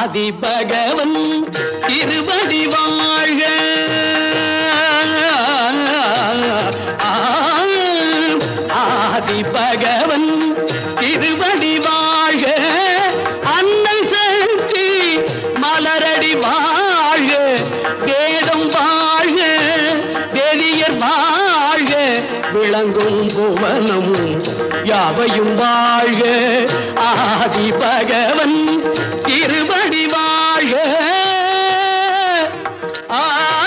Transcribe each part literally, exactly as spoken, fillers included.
ஆதி பகவன் திருவடி வாழ்க ஆதி பகவன் திருவடி வாழ்க அன்னை சக்தி மலரடி வாழ்க வேதம் வாழ்க வேதியர் வாழ்க விளங்கும் புவனம் யாவையும் வாழ்க ஆதி பகவன் திருவடி வாழ்க ஆ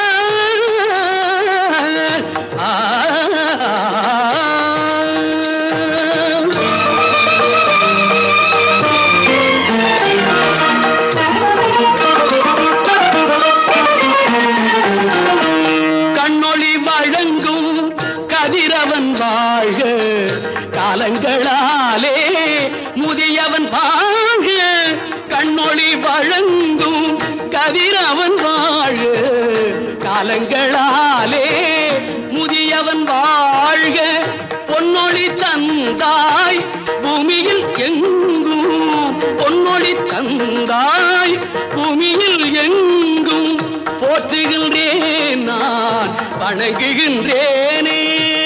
கண்ணொளி வழங்கும் கதிரவன் வாழ்க காலங்களாலே முதியவன் வாழ்க கண்ணொளி வழங்கும் கதிரவன் வாழ்க காலங்களாலே முதியவன் வாழ்க பொன்னொளி தந்தாய் பூமியில் எங்கும் பொன்னொளி தந்தாய் பூமியில் எங்கும் போற்றுகின்றேன் நான் வணங்குகின்றேனே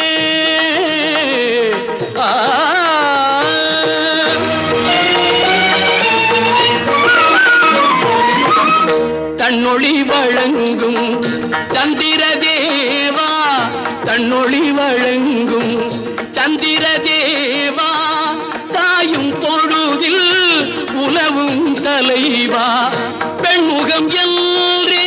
தன்னொளி வழங்கும் சந்திர தேவா தன்னொளி வழங்கும் சந்திர தேவா தாயும் பொழுதில் உலவும் தலைவா பெண்முகம் என்றே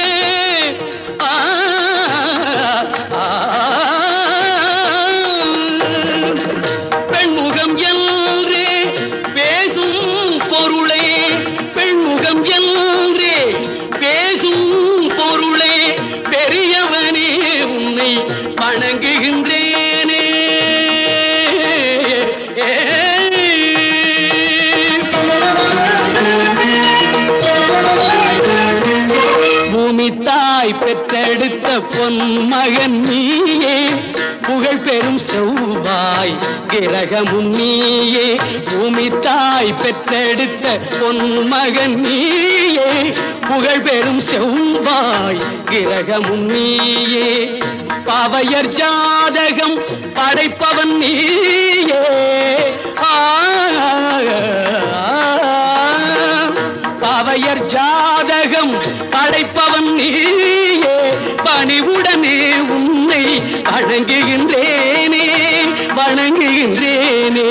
பெண்முகம் என்றே பேசும் பொருளே பெண்முகம் என்றே பேசும் பொருளே பெரியவனே உன்னை வணங்குகின்றேனே பூமி தாய் பெற்றெடுத்த பொன் மகன் நீயே புகழ் பெரும் செவ்வாய் கிரகமும் நீயே பூமி தாய் பெற்றெடுத்த பொன் மகன் நீயே புகழ் பெரும் செவ்வாய் கிரகமும் நீயே பாவையர் ஜாதகம் படைப்பவன் நீயே பாவையர் ஜாதகம் படைப்பவன் நீயே பணிவுடனே உன்னை வணங்குகின்றேனே வணங்குகின்றேனே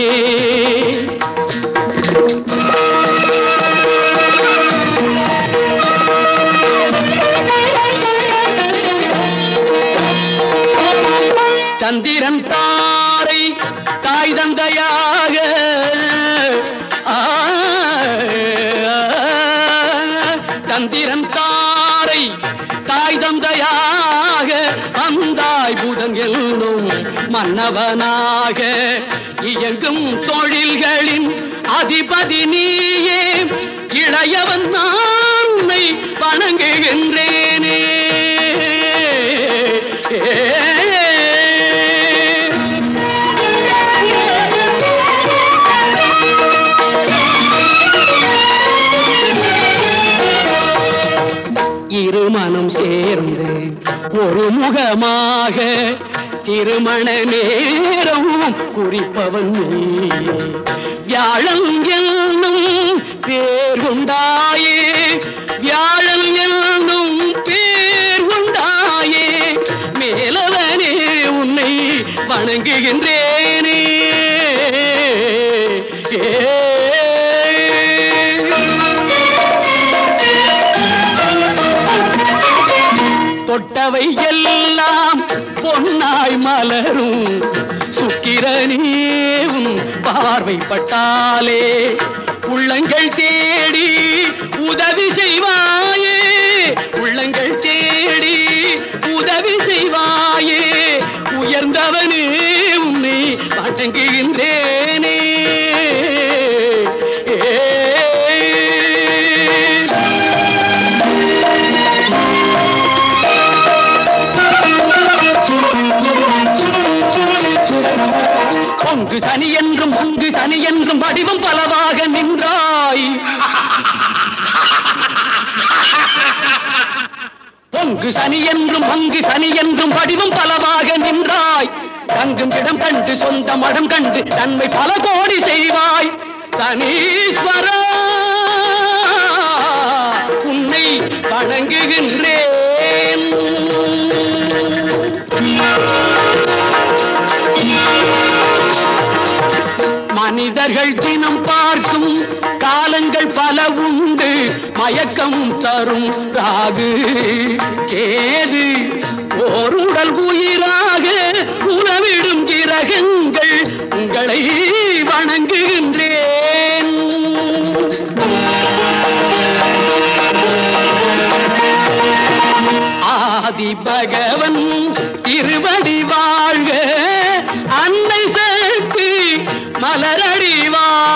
சந்திரன் தாரை தாய் தந்தையாக சந்திரன் தாரை தாய் தந்தையாக வந்தாய் புதன் என்னும் மன்னவனாக இயங்கும் தொழில்களின் அதிபதி நீயே இளையவன் நான்னை வணங்குகின்றேனே இருமனம் சேர்ந்து ஒரு முகமாக திருமண நேரம் குறிப்பவன் நீயே வியாழன் என்னும் பேர் உண்டாயே வியாழன் என்னும் பேர் உண்டாயே மேலவனே உன்னை வணங்குகின்றேனே தொட்டவை எல்லாம் பொன்னாய் மலரும் சுக்கிரனேவும் பார்வைப்பட்டாலே உள்ளங்கள் தேடி உதவி செய்வாயே உள்ளங்கள் தேடி உதவி செய்வாயே உயர்ந்தவனே உன்னை வணங்குகின்றேனே பொங்கு சனி என்றும் பொங்கு சனி என்றும் வடிவம் பலவாக நின்றாய் பொங்கு சனி என்றும் பங்கு சனி என்றும் வடிவம் பலவாக நின்றாய். தங்கும் இடம் கண்டு சொந்த மடம் கண்டு நன்மை பல கோடி செய்வாய். சனீஸ்வரா உன்னை வணங்குகின்றேன். மனிதர்கள் தினம் பார்க்கும் காலங்கள் பல உண்டு. மயக்கம் தரும் ராகு கேது ஓருடல் உயிராக உணவிடும் கிரகங்கள் உங்களை வணங்குகின்றேன். ஆதி பகவன் திருவடி வாழ்க, அன்னை சக்தி மலரடி வாழ்க.